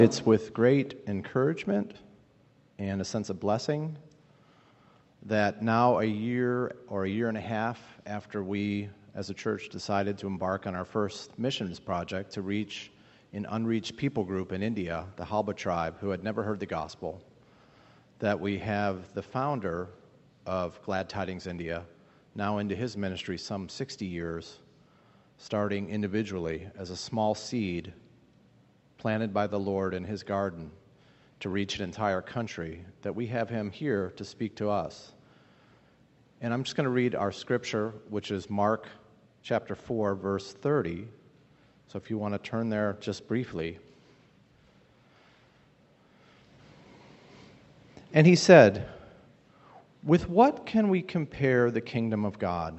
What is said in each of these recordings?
It's with great encouragement and a sense of blessing that now a year or a year and a half after we as a church decided to embark on our first missions project to reach an unreached people group in India, the Halba tribe, who had never heard the gospel, that we have the founder of Glad Tidings India now into his ministry some 60 years, starting individually as a small seed planted by the Lord in his garden to reach an entire country, that we have him here to speak to us. And I'm just going to read our scripture, which is Mark chapter 4, verse 30. So if you want to turn there just briefly. And he said, "With what can we compare the kingdom of God?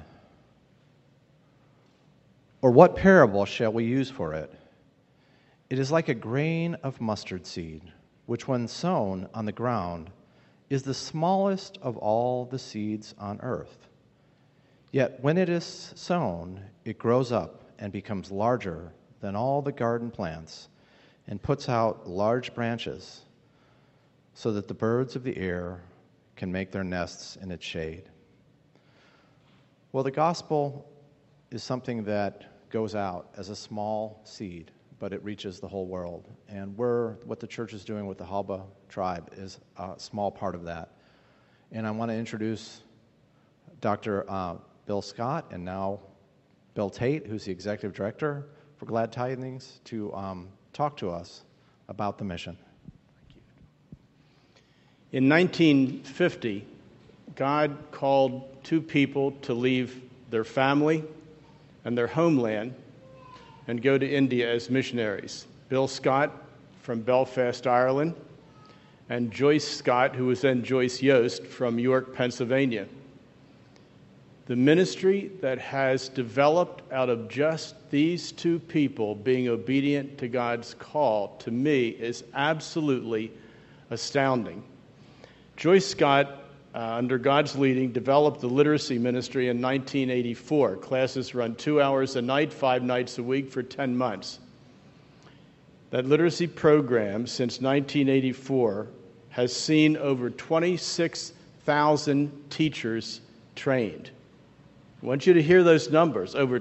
Or what parable shall we use for it? It is like a grain of mustard seed, which when sown on the ground is the smallest of all the seeds on earth. Yet when it is sown, it grows up and becomes larger than all the garden plants and puts out large branches so that the birds of the air can make their nests in its shade." Well, the gospel is something that goes out as a small seed, but it reaches the whole world. And what the church is doing with the Halba tribe is a small part of that. And I want to introduce Dr. Bill Scott and now Bill Tate, who's the executive director for Glad Tidings, to talk to us about the mission. Thank you. In 1950, God called two people to leave their family and their homeland and go to India as missionaries. Bill Scott from Belfast, Ireland, and Joyce Scott, who was then Joyce Yost from York, Pennsylvania. The ministry that has developed out of just these two people being obedient to God's call, to me, is absolutely astounding. Joyce Scott, under God's leading, developed the literacy ministry in 1984. Classes run 2 hours a night, 5 nights a week for 10 months. That literacy program, since 1984, has seen over 26,000 teachers trained. I want you to hear those numbers. Over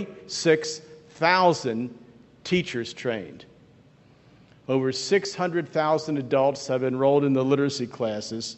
26,000 teachers trained. Over 600,000 adults have enrolled in the literacy classes.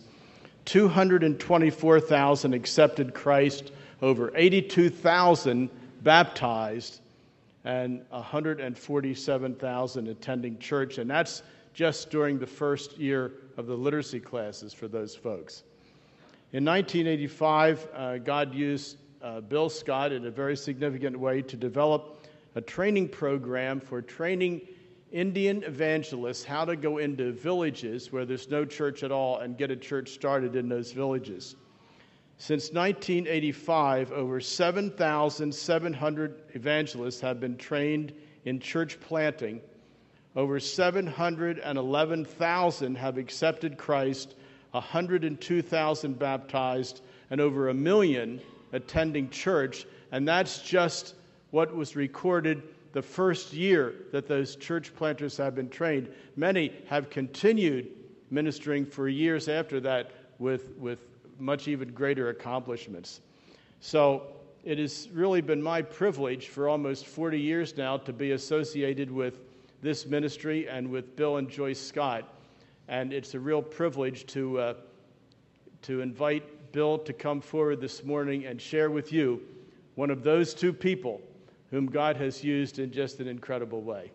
224,000 accepted Christ, over 82,000 baptized, and 147,000 attending church. And that's just during the first year of the literacy classes for those folks. In 1985, God used Bill Scott in a very significant way to develop a training program for training Indian evangelists how to go into villages where there's no church at all and get a church started in those villages. Since 1985, over 7,700 evangelists have been trained in church planting. Over 711,000 have accepted Christ, 102,000 baptized, and over 1 million attending church. And that's just what was recorded the first year that those church planters have been trained. Many have continued ministering for years after that with much even greater accomplishments. So it has really been my privilege for almost 40 years now to be associated with this ministry and with Bill and Joyce Scott. And it's a real privilege to invite Bill to come forward this morning and share with you one of those two people whom God has used in just an incredible way.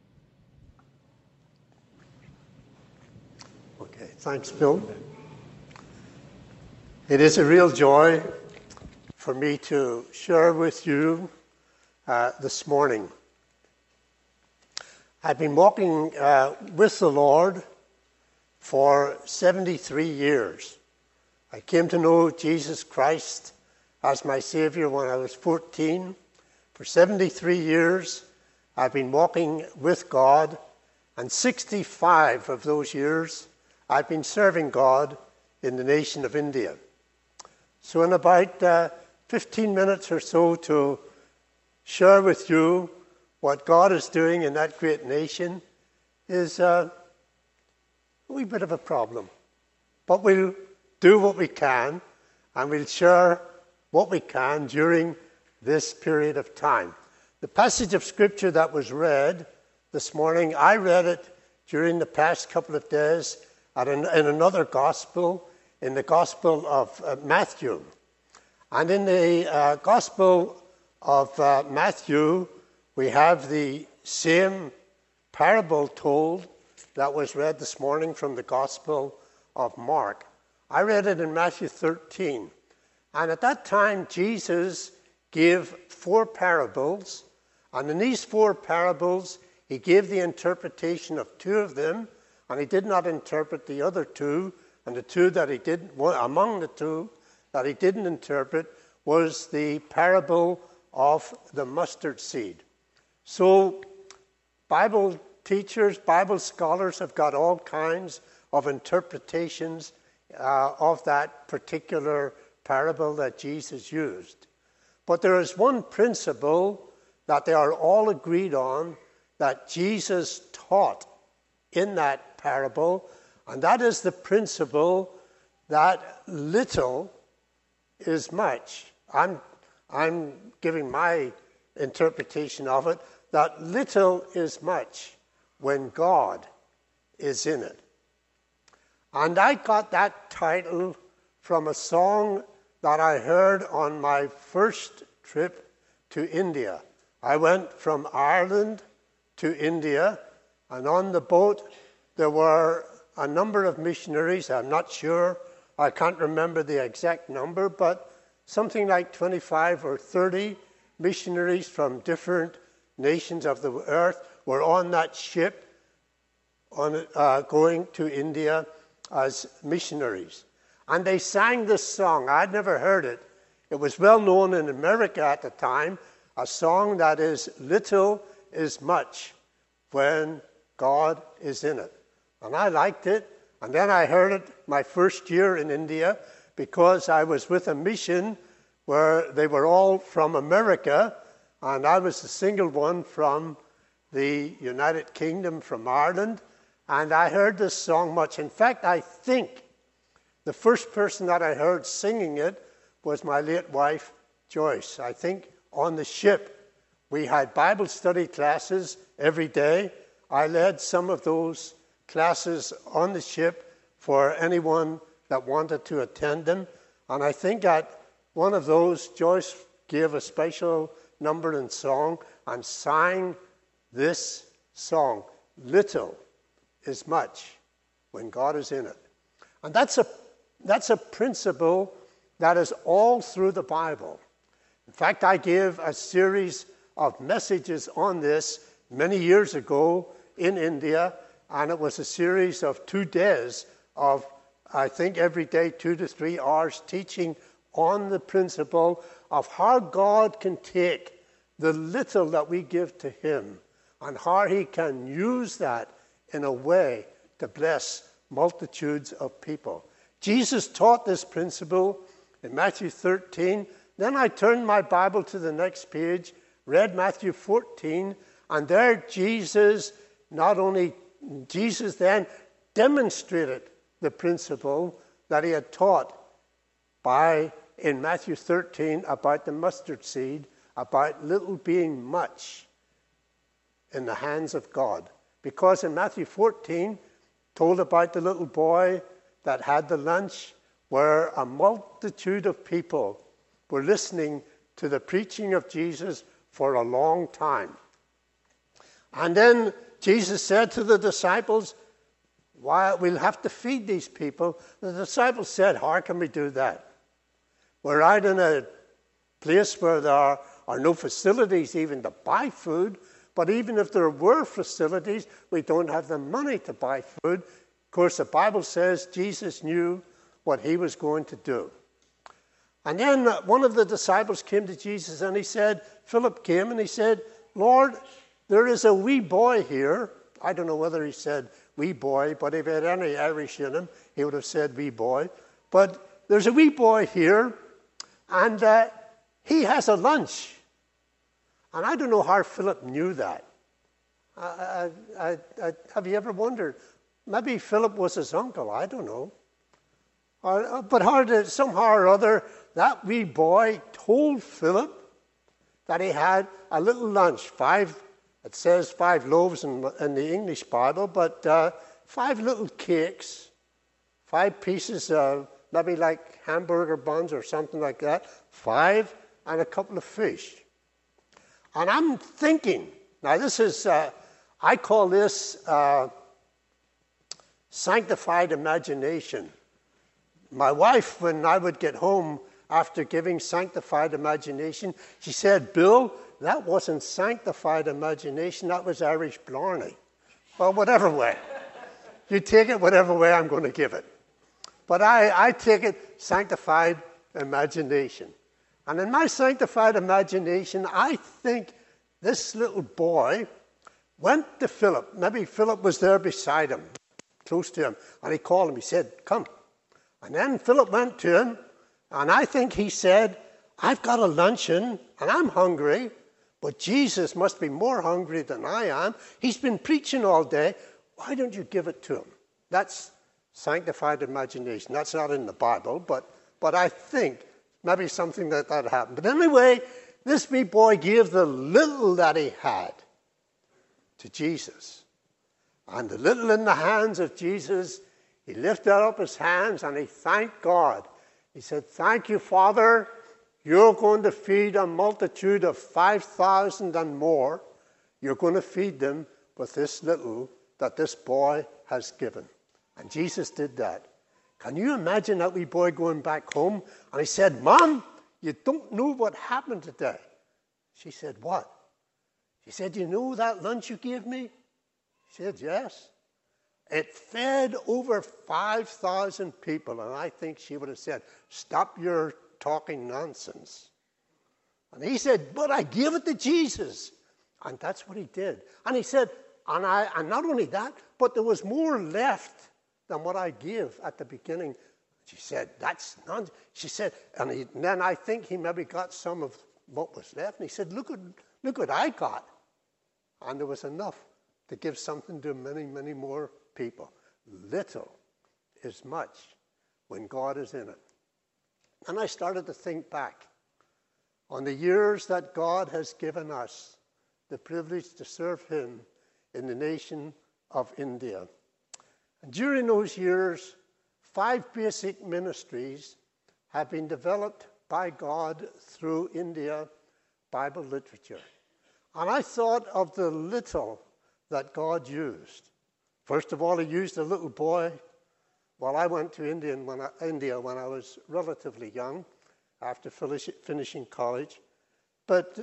Okay, thanks, Bill. It is a real joy for me to share with you this morning. I've been walking with the Lord for 73 years. I came to know Jesus Christ as my Savior when I was 14. For 73 years, I've been walking with God, and 65 of those years, I've been serving God in the nation of India. So in about 15 minutes or so to share with you what God is doing in that great nation is a wee bit of a problem. But we'll do what we can, and we'll share what we can during this period of time. The passage of Scripture that was read this morning, I read it during the past couple of days in another gospel, in the Gospel of Matthew. And in the Gospel of Matthew, we have the same parable told that was read this morning from the Gospel of Mark. I read it in Matthew 13. And at that time, Jesus gave 4 parables. And in these 4 parables, he gave the interpretation of 2 of them, and he did not interpret the other 2. And the 2 that he did, among the 2 that he didn't interpret, was the parable of the mustard seed. So, Bible teachers, Bible scholars have got all kinds of interpretations of that particular parable that Jesus used. But there is one principle that they are all agreed on that Jesus taught in that parable, and that is the principle that little is much. I'm giving my interpretation of it, that little is much when God is in it. And I got that title from a song that I heard on my first trip to India. I went from Ireland to India, and on the boat there were a number of missionaries. I'm not sure, I can't remember the exact number, but something like 25 or 30 missionaries from different nations of the earth were on that ship going to India as missionaries. And they sang this song. I'd never heard it. It was well known in America at the time, a song that is, little is much when God is in it. And I liked it. And then I heard it my first year in India because I was with a mission where they were all from America, and I was the single one from the United Kingdom, from Ireland. And I heard this song much. In fact, I think the first person that I heard singing it was my late wife, Joyce. I think on the ship we had Bible study classes every day. I led some of those classes on the ship for anyone that wanted to attend them. And I think at one of those, Joyce gave a special number and song and sang this song, Little is Much when God is in it. And that's a principle that is all through the Bible. In fact, I gave a series of messages on this many years ago in India, and it was a series of 2 days of, I think, every day 2 to 3 hours teaching on the principle of how God can take the little that we give to him and how he can use that in a way to bless multitudes of people. Jesus taught this principle in Matthew 13. Then I turned my Bible to the next page, read Matthew 14, and there Jesus then demonstrated the principle that he had taught in Matthew 13 about the mustard seed, about little being much in the hands of God. Because in Matthew 14, told about the little boy that had the lunch, where a multitude of people were listening to the preaching of Jesus for a long time. And then Jesus said to the disciples, we'll have to feed these people. The disciples said, how can we do that? We're out in a place where there are no facilities even to buy food, but even if there were facilities, we don't have the money to buy food. Of course, the Bible says Jesus knew what he was going to do. And then one of the disciples came to Jesus and he said, Philip came and he said, Lord, there is a wee boy here. I don't know whether he said wee boy, but if he had any Irish in him, he would have said wee boy. But there's a wee boy here, and he has a lunch. And I don't know how Philip knew that. Have you ever wondered? Maybe Philip was his uncle, I don't know. But somehow or other, that wee boy told Philip that he had a little lunch. It says 5 loaves in the English Bible, but 5 little cakes, 5 pieces of maybe like hamburger buns or something like that, 5, and a couple of fish. And I'm thinking, now this is, I call this sanctified imagination. My wife, when I would get home after giving sanctified imagination, she said, Bill, that wasn't sanctified imagination, that was Irish blarney. Well, whatever way. You take it whatever way I'm going to give it. But I take it sanctified imagination. And in my sanctified imagination, I think this little boy went to Philip. Maybe Philip was there beside him, close to him, and he called him. He said, come. And then Philip went to him, and I think he said, I've got a luncheon, and I'm hungry, but Jesus must be more hungry than I am. He's been preaching all day. Why don't you give it to him? That's sanctified imagination. That's not in the Bible, but I think maybe something like that happened. But anyway, this wee boy gave the little that he had to Jesus. And the little in the hands of Jesus, he lifted up his hands and he thanked God. He said, thank you, Father. You're going to feed a multitude of 5,000 and more. You're going to feed them with this little that this boy has given. And Jesus did that. Can you imagine that wee boy going back home? And he said, Mom, you don't know what happened today. She said, what? She said, you know that lunch you gave me? She said, yes. It fed over 5,000 people. And I think she would have said, stop your talking nonsense. And he said, but I gave it to Jesus. And that's what he did. And he said, and not only that, but there was more left than what I gave at the beginning. She said, that's nonsense. She said, and then I think he maybe got some of what was left. And he said, look what I got. And there was enough to give something to many, many more people. Little is much when God is in it. And I started to think back on the years that God has given us the privilege to serve him in the nation of India. And during those years, 5 basic ministries have been developed by God through India Bible literature. And I thought of the little that God used. First of all, he used a little boy. Well, I went to India when I was relatively young, after finishing college. But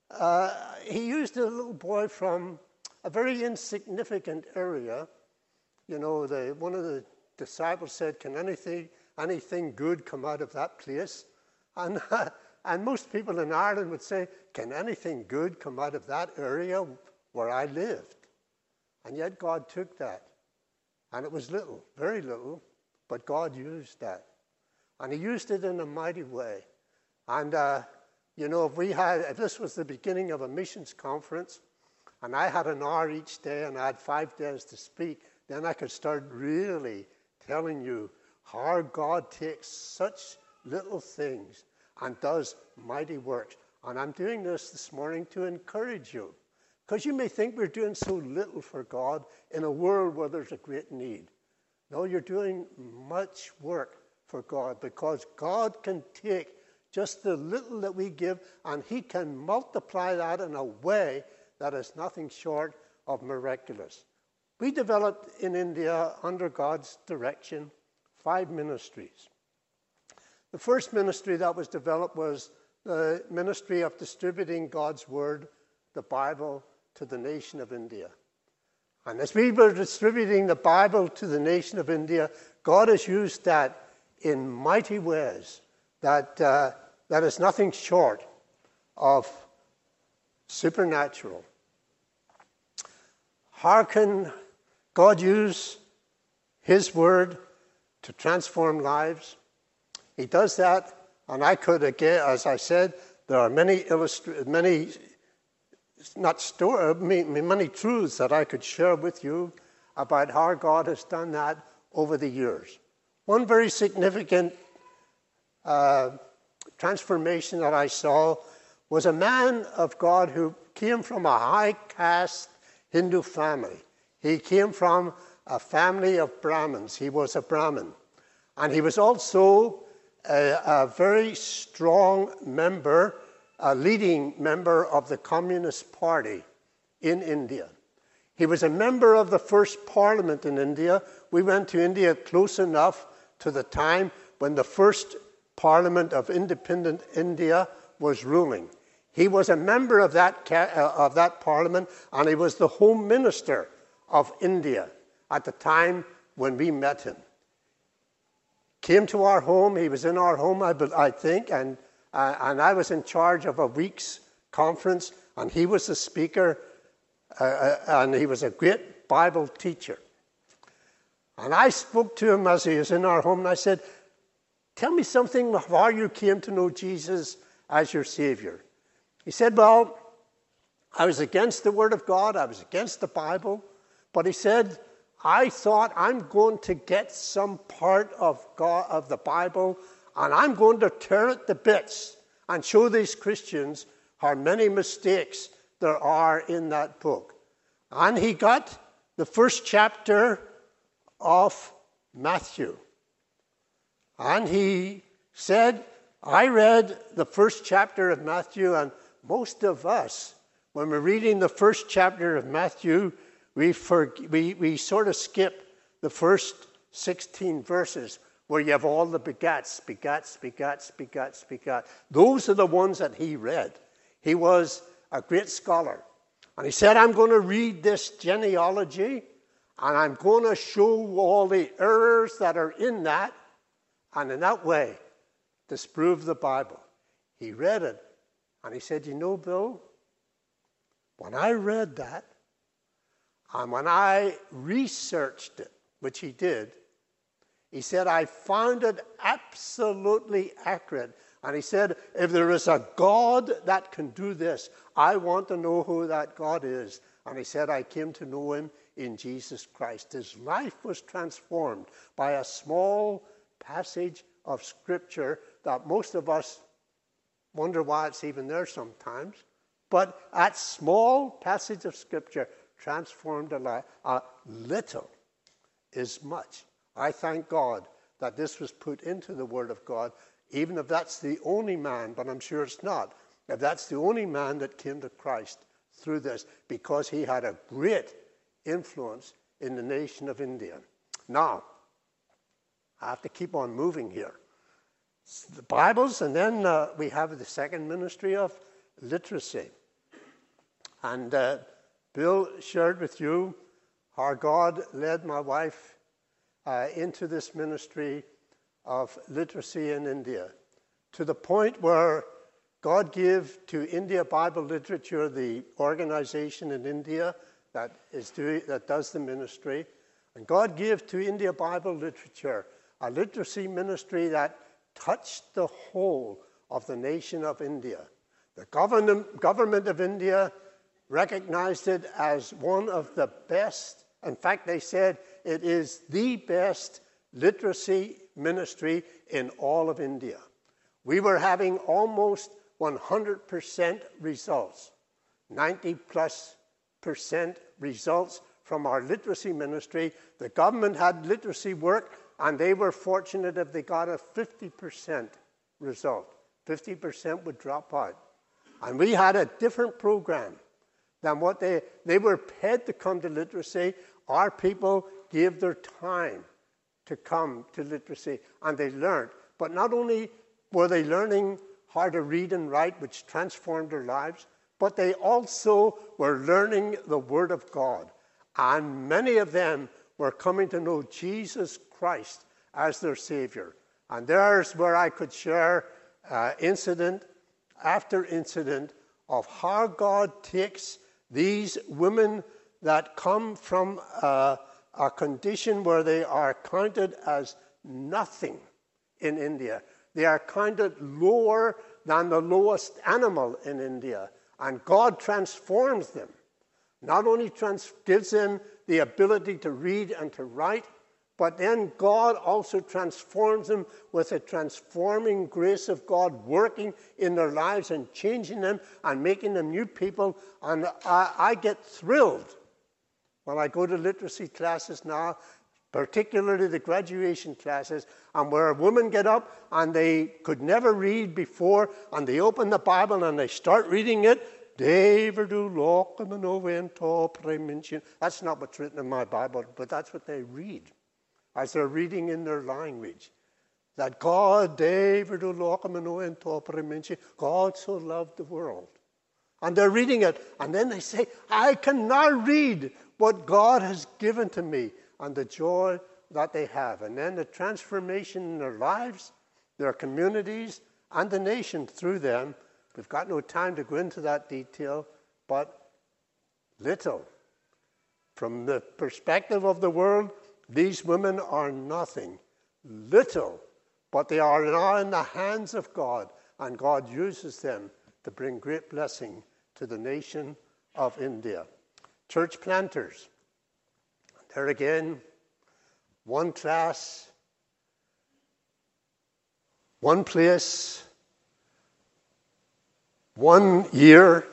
he used a little boy from a very insignificant area. You know, one of the disciples said, can anything good come out of that place? And most people in Ireland would say, can anything good come out of that area where I lived? And yet God took that. And it was little, very little, but God used that. And he used it in a mighty way. And, you know, if this was the beginning of a missions conference, and I had an hour each day, and I had 5 days to speak, then I could start really telling you how God takes such little things and does mighty works. And I'm doing this morning to encourage you, because you may think we're doing so little for God in a world where there's a great need. No, you're doing much work for God, because God can take just the little that we give, and he can multiply that in a way that is nothing short of miraculous. We developed in India, under God's direction, 5 ministries. The first ministry that was developed was the ministry of distributing God's word, the Bible, to the nation of India. And as we were distributing the Bible to the nation of India, God has used that in mighty ways that is nothing short of supernatural. How can God use his word to transform lives? He does that, and I could, again, as I said, there are many many truths that I could share with you about how God has done that over the years. One very significant transformation that I saw was a man of God who came from a high caste Hindu family. He came from a family of Brahmins. He was a Brahmin. And he was also a very strong member, a leading member of the Communist Party in India. He was a member of the first parliament in India. We went to India close enough to the time when the first parliament of independent India was ruling. He was a member of that parliament, and he was the Home Minister of India at the time when we met him. Came to our home. He was in our home, I think, and I was in charge of a week's conference, and he was the speaker, and he was a great Bible teacher. And I spoke to him as he was in our home, and I said, "Tell me something of how you came to know Jesus as your Savior." He said, "Well, I was against the Word of God. I was against the Bible. But he said, I thought I'm going to get some part of God, of the Bible, and I'm going to tear it to bits and show these Christians how many mistakes there are in that book." And he got the first chapter of Matthew. And he said, I read the first chapter of Matthew, and most of us, when we're reading the first chapter of Matthew, we sort of skip the first 16 verses where you have all the begats. Those are the ones that he read. He was a great scholar. And he said, I'm going to read this genealogy, and I'm going to show all the errors that are in that, and in that way, disprove the Bible. He read it, and he said, you know, Bill, when I read that, and when I researched it, which he did, he said, I found it absolutely accurate. And he said, if there is a God that can do this, I want to know who that God is. And he said, I came to know him in Jesus Christ. His life was transformed by a small passage of Scripture that most of us wonder why it's even there sometimes. But that small passage of Scripture transformed a life. A little is much. I thank God that this was put into the Word of God, even if that's the only man, but I'm sure it's not, if that's the only man that came to Christ through this, because he had a great influence in the nation of India. Now, I have to keep on moving here. The Bibles, and then we have the second ministry of literacy. And Bill shared with you how God led my wife into this ministry of literacy in India, to the point where God gave to India Bible Literature, the organization in India that does the ministry, and God gave to India Bible Literature a literacy ministry that touched the whole of the nation of India. The government of India recognized it as one of the best. In fact, they said it is the best literacy ministry in all of India. We were having almost 100% results, 90+% results from our literacy ministry. The government had literacy work, and they were fortunate if they got a 50% result. 50% would drop out. And we had a different program than what they were paid to come to literacy. Our people gave their time to come to literacy, and they learned. But not only were they learning how to read and write, which transformed their lives, but they also were learning the Word of God. And many of them were coming to know Jesus Christ as their Savior. And there's where I could share incident after incident of how God takes these women that come from a condition where they are counted as nothing in India. They are counted lower than the lowest animal in India. And God transforms them. Not only gives them the ability to read and to write, but then God also transforms them with a transforming grace of God working in their lives and changing them and making them new people. And I get thrilled when I go to literacy classes now, particularly the graduation classes, and where women get up and they could never read before, and they open the Bible and they start reading it. David That's not what's written in my Bible, but that's what they read as they're reading in their language. That God, God so loved the world. And they're reading it, and then they say, I can now read what God has given to me, and the joy that they have. And then the transformation in their lives, their communities, and the nation through them. We've got no time to go into that detail, but little. From the perspective of the world, these women are nothing. Little. But they are now in the hands of God, and God uses them to bring great blessing to the nation of India. Church planters. There again, one class, one place, 1 year,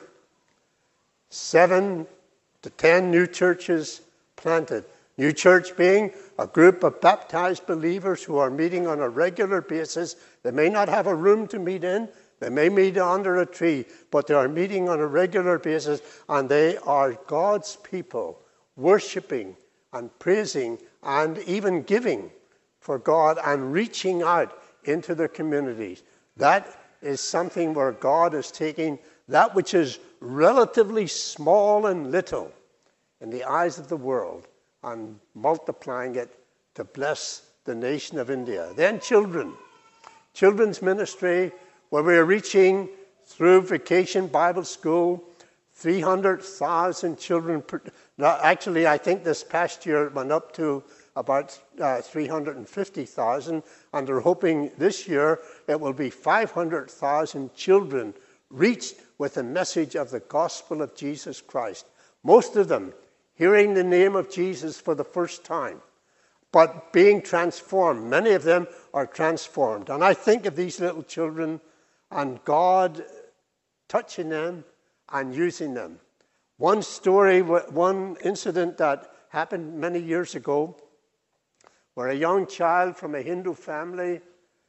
7 to 10 new churches planted. New church being a group of baptized believers who are meeting on a regular basis. They may not have a room to meet in. They may meet under a tree, but they are meeting on a regular basis, and they are God's people, worshiping and praising and even giving for God and reaching out into their communities. That is something where God is taking that which is relatively small and little in the eyes of the world and multiplying it to bless the nation of India. Then children. Children's ministry, where we are reaching through Vacation Bible School 300,000 children. Actually, I think this past year it went up to about 350,000, and they're hoping this year it will be 500,000 children reached with the message of the gospel of Jesus Christ. Most of them hearing the name of Jesus for the first time, but being transformed. Many of them are transformed. And I think of these little children and God touching them and using them. One story, one incident that happened many years ago, where a young child from a Hindu family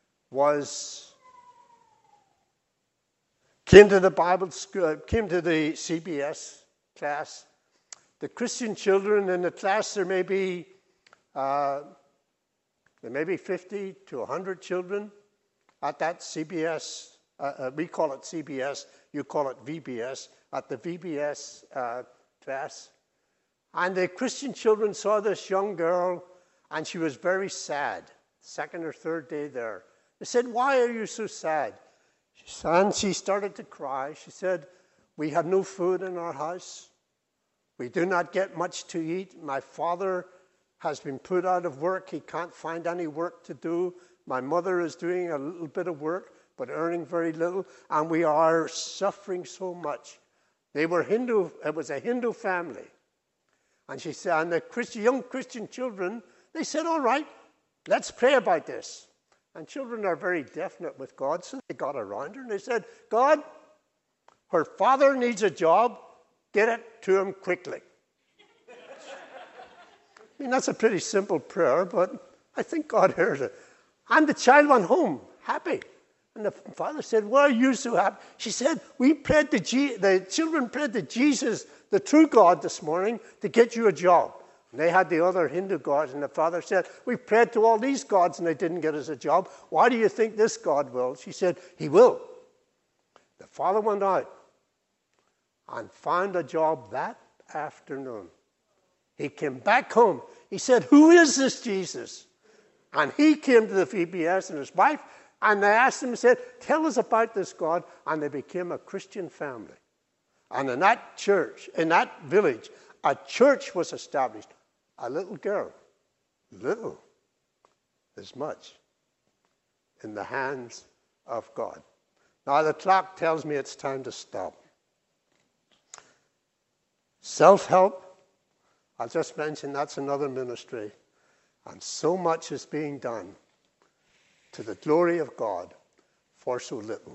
came to the Bible school, came to the CBS class. The Christian children in the class, there may be 50 to 100 children at that CBS. We call it CBS, you call it VBS, at the VBS class. And the Christian children saw this young girl, and she was very sad, second or third day there. They said, "Why are you so sad?" And she started to cry. She said, "We have no food in our house. We do not get much to eat. My father has been put out of work. He can't find any work to do. My mother is doing a little bit of work, but earning very little, and we are suffering so much." They were Hindu. It was a Hindu family. And she said, and the young Christian children, they said, "All right, let's pray about this." And children are very definite with God, so they got around her and they said, "God, her father needs a job. Get it to him quickly." I mean, that's a pretty simple prayer, but I think God heard it. And the child went home happy. And the father said, "Why are you so happy?" She said, the children prayed to Jesus, the true God, this morning to get you a job. And they had the other Hindu gods, and the father said, "We prayed to all these gods and they didn't get us a job. Why do you think this God will?" She said, "He will." The father went out and found a job that afternoon. He came back home. He said, "Who is this Jesus?" And he came to the VBS and his wife, and they asked him and said, "Tell us about this God." And they became a Christian family. And in that church, in that village, a church was established. A little girl, little is much, in the hands of God. Now the clock tells me it's time to stop. self-help. I'll just mention that's another ministry. And so much is being done to the glory of God for so little.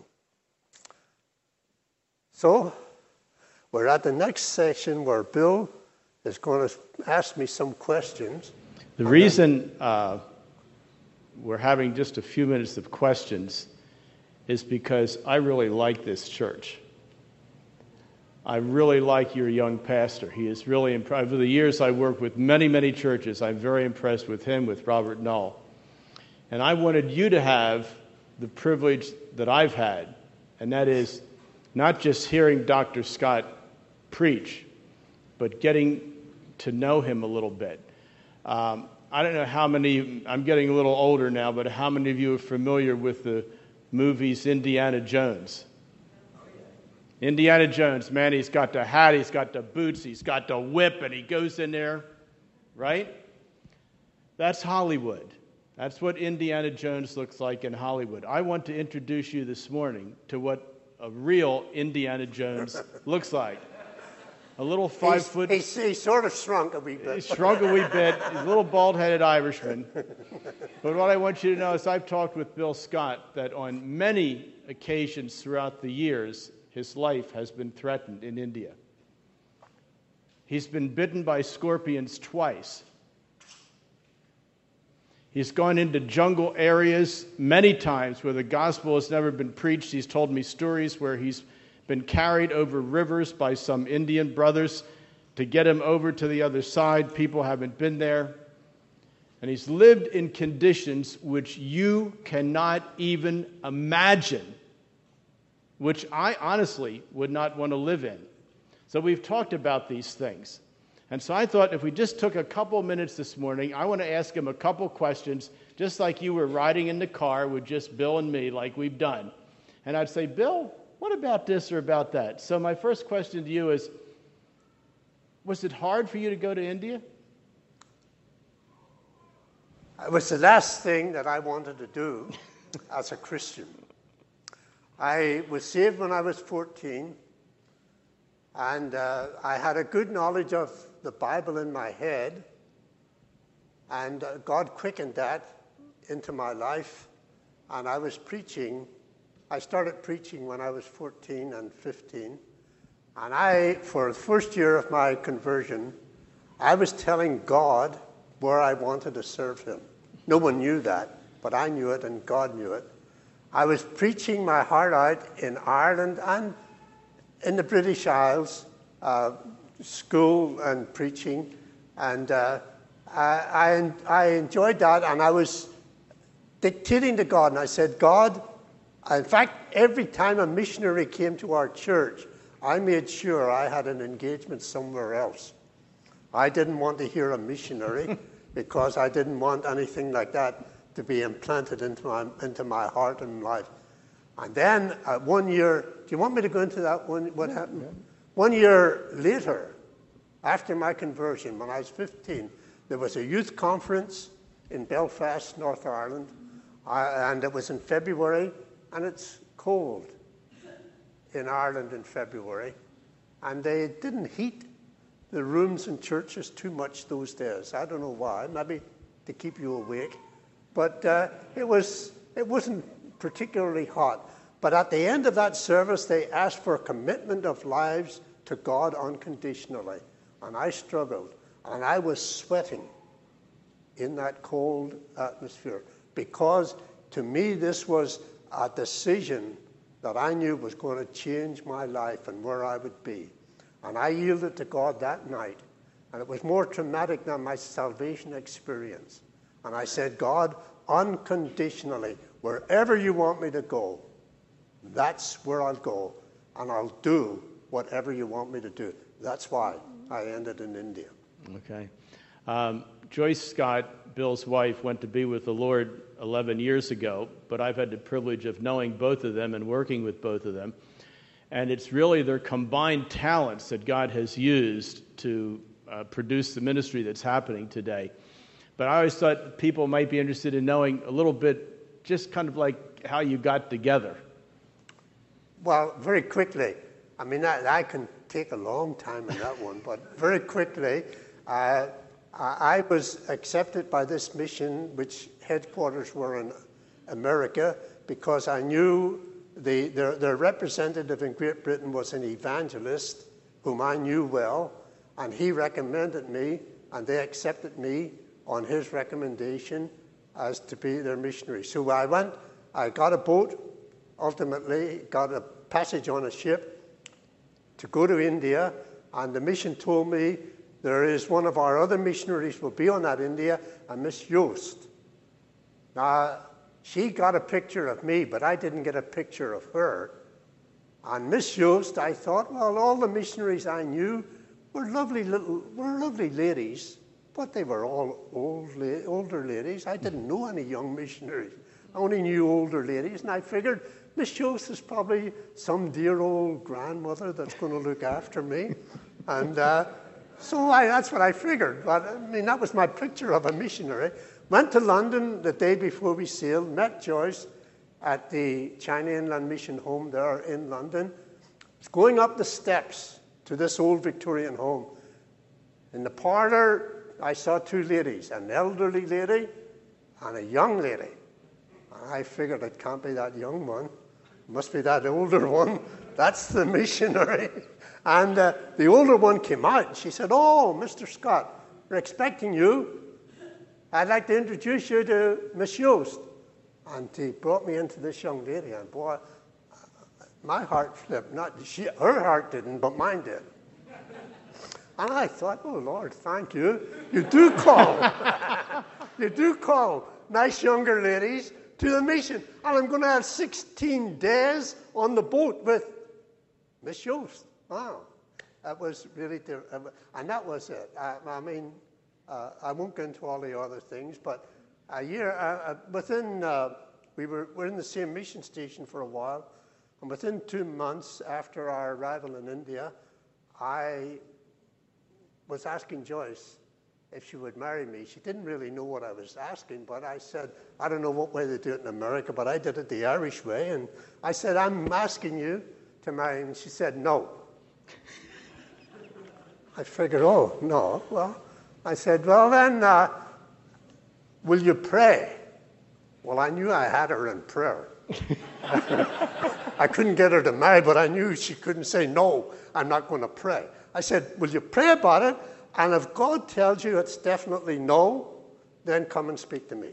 So, we're at the next section where Bill is going to ask me some questions. The reason we're having just a few minutes of questions is because I really like this church. I really like your young pastor. He is really impressed. Over the years I worked with many, many churches. I'm very impressed with him, with Robert Null. And I wanted you to have the privilege that I've had, and that is not just hearing Dr. Scott preach, but getting to know him a little bit. I don't know how many, I'm getting a little older now, but how many of you are familiar with the movies Indiana Jones? Indiana Jones, man, he's got the hat, he's got the boots, he's got the whip, and he goes in there, right? That's Hollywood. That's what Indiana Jones looks like in Hollywood. I want to introduce you this morning to what a real Indiana Jones looks like. A little 5 foot... He's sort of shrunk a wee bit. He's shrunk a wee bit. He's a little bald-headed Irishman. But what I want you to know is I've talked with Bill Scott that on many occasions throughout the years, his life has been threatened in India. He's been bitten by scorpions twice. He's gone into jungle areas many times where the gospel has never been preached. He's told me stories where he's been carried over rivers by some Indian brothers to get him over to the other side. People haven't been there. And he's lived in conditions which you cannot even imagine, which I honestly would not want to live in. So we've talked about these things. And so I thought if we just took a couple minutes this morning, I want to ask him a couple questions, just like you were riding in the car with just Bill and me, like we've done. And I'd say, Bill, what about this or about that? So my first question to you is, was it hard for you to go to India? It was the last thing that I wanted to do as a Christian. I was saved when I was 14, and I had a good knowledge of the Bible in my head, and God quickened that into my life, and I was preaching. I started preaching when I was 14 and 15, and for the first year of my conversion, I was telling God where I wanted to serve him. No one knew that, but I knew it and God knew it. I was preaching my heart out in Ireland and in the British Isles, school and preaching, and I enjoyed that, and I was dictating to God, and I said, God, in fact, every time a missionary came to our church, I made sure I had an engagement somewhere else. I didn't want to hear a missionary because I didn't want anything like that to be implanted into my heart and life. And then 1 year, do you want me to go into that one? What happened? Yeah. 1 year later, after my conversion, when I was 15, there was a youth conference in Belfast, North Ireland, and it was in February, and it's cold in Ireland in February, and they didn't heat the rooms in churches too much those days. I don't know why, maybe to keep you awake, but it wasn't particularly hot. But at the end of that service, they asked for a commitment of lives to God unconditionally, and I struggled, and I was sweating in that cold atmosphere, because to me this was a decision that I knew was going to change my life and where I would be. And I yielded to God that night, and it was more traumatic than my salvation experience. And I said, God, unconditionally, wherever you want me to go, that's where I'll go, and I'll do whatever you want me to do. That's why I ended in India. Okay. Joyce Scott, Bill's wife, went to be with the Lord 11 years ago, but I've had the privilege of knowing both of them and working with both of them. And it's really their combined talents that God has used to produce the ministry that's happening today. But I always thought people might be interested in knowing a little bit, just kind of like how you got together. Well, very quickly. I mean, I can take a long time in that one, but very quickly, I was accepted by this mission, which headquarters were in America, because I knew their representative in Great Britain was an evangelist whom I knew well, and he recommended me, and they accepted me on his recommendation as to be their missionary. So I went, I got a boat, ultimately got a passage on a ship to go to India, and the mission told me there is one of our other missionaries will be on that India, and Miss Yost. Now, she got a picture of me, but I didn't get a picture of her. And Miss Yost, I thought, well, all the missionaries I knew were lovely ladies, but they were all older ladies. I didn't know any young missionaries. I only knew older ladies, and I figured Miss Yost is probably some dear old grandmother that's going to look after me. And so that's what I figured. But I mean, that was my picture of a missionary. Went to London the day before we sailed, met Joyce at the China Inland Mission home there in London. Was going up the steps to this old Victorian home. In the parlor, I saw two ladies, an elderly lady and a young lady. And I figured it can't be that young one. It must be that older one. That's the missionary. And the older one came out. She said, "Oh, Mr. Scott, we're expecting you. I'd like to introduce you to Miss Yost." And he brought me into this young lady, and boy, my heart flipped. Her heart didn't, but mine did. And I thought, oh, Lord, thank you. You do call. You do call nice younger ladies to the mission. And I'm going to have 16 days on the boat with Miss Yost. Wow. That was really, and that was it. I mean, I won't go into all the other things, but a year, we're in the same mission station for a while, and within 2 months after our arrival in India, I was asking Joyce if she would marry me. She didn't really know what I was asking, but I said, I don't know what way they do it in America, but I did it the Irish way, and I said, I'm asking you to marry me. And she said, no. I figured, oh, no. Well, I said, well, then, will you pray? Well, I knew I had her in prayer. I couldn't get her to marry, but I knew she couldn't say, no, I'm not going to pray. I said, will you pray about it? And if God tells you it's definitely no, then come and speak to me.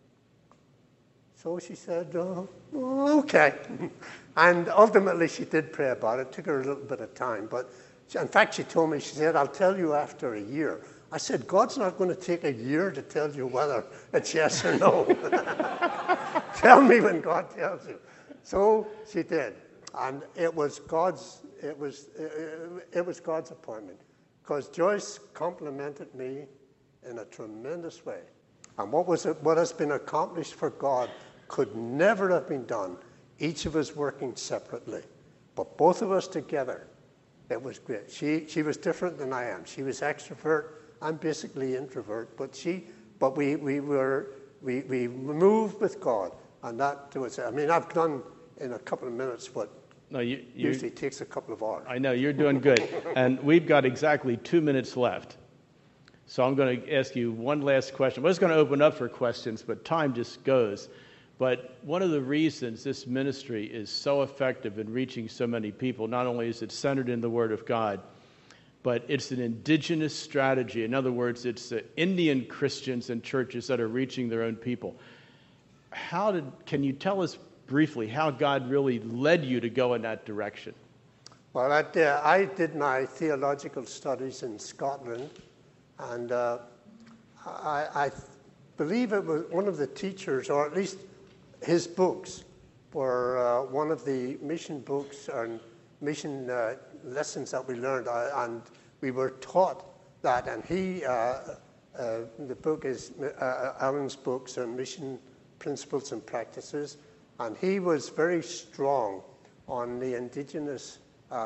So she said, okay. And ultimately she did pray about it. It took her a little bit of time. But in fact, she told me, she said, I'll tell you after a year. I said, God's not going to take a year to tell you whether it's yes or no. Tell me when God tells you. So she did. And it was God's appointment, because Joyce complimented me in a tremendous way. And what has been accomplished for God could never have been done, each of us working separately. But both of us together, it was great. She was different than I am. She was extrovert. I'm basically introvert. But we moved with God, and that was it. I mean, I've done in a couple of minutes what usually takes a couple of hours. I know, you're doing good. And we've got exactly 2 minutes left. So I'm going to ask you one last question. I was going to open up for questions, but time just goes. But one of the reasons this ministry is so effective in reaching so many people, not only is it centered in the Word of God, but it's an indigenous strategy. In other words, it's the Indian Christians and churches that are reaching their own people. Can you tell us briefly how God really led you to go in that direction? Well, I did my theological studies in Scotland, and I believe it was one of the teachers, or at least his books, were one of the mission books and mission lessons that we learned, and we were taught that. And the book is Alan's books on mission principles and practices. And he was very strong on the indigenous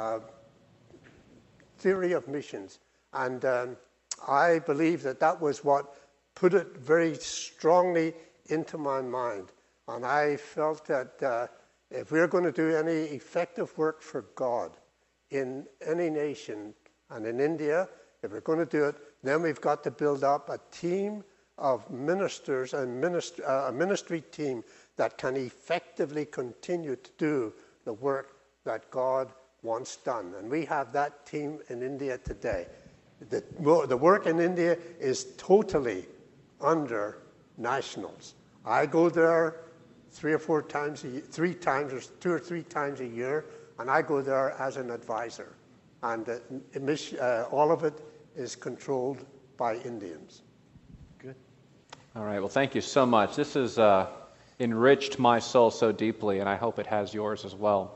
theory of missions. And I believe that was what put it very strongly into my mind. And I felt that if we're going to do any effective work for God in any nation. And in India, if we're going to do it, then we've got to build up a team of ministers and a ministry team that can effectively continue to do the work that God wants done. And we have that team in India today. The work in India is totally under nationals. I go there 2 or 3 times a year, and I go there as an advisor. And all of it is controlled by Indians. Good. All right. Well, thank you so much. This has enriched my soul so deeply, and I hope it has yours as well.